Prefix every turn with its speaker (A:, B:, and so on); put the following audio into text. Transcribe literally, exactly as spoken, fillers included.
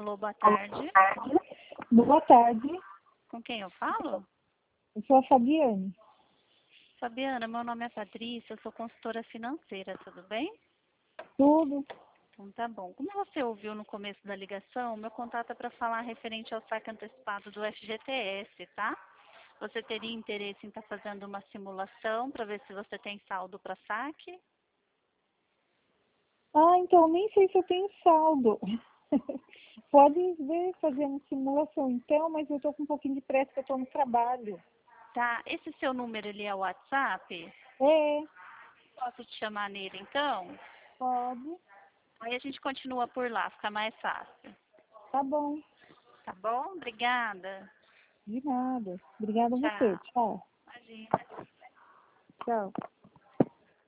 A: Alô, boa tarde.
B: Boa tarde,
A: Com quem eu falo?
B: eu sou a Fabiane.
A: Fabiana, meu nome é Patrícia, eu sou consultora financeira, tudo bem?
B: Tudo?
A: Então tá bom. Como você ouviu no começo da ligação, meu contato é para falar referente ao saque antecipado do F G T S, tá? Você teria interesse em estar fazendo uma simulação para ver se você tem saldo para saque?
B: Ah, então nem sei se eu tenho saldo. Pode ver, fazer uma simulação então, mas eu tô com um pouquinho de pressa, que eu tô no trabalho.
A: Tá, esse seu número ele é o WhatsApp?
B: É,
A: Posso te chamar nele então?
B: pode.
A: Aí a gente continua por lá, fica mais fácil.
B: Tá bom.
A: Tá bom? Obrigada.
B: De nada. Obrigada a você.
A: Tchau.
B: Tchau.
A: Imagina.
B: Tchau.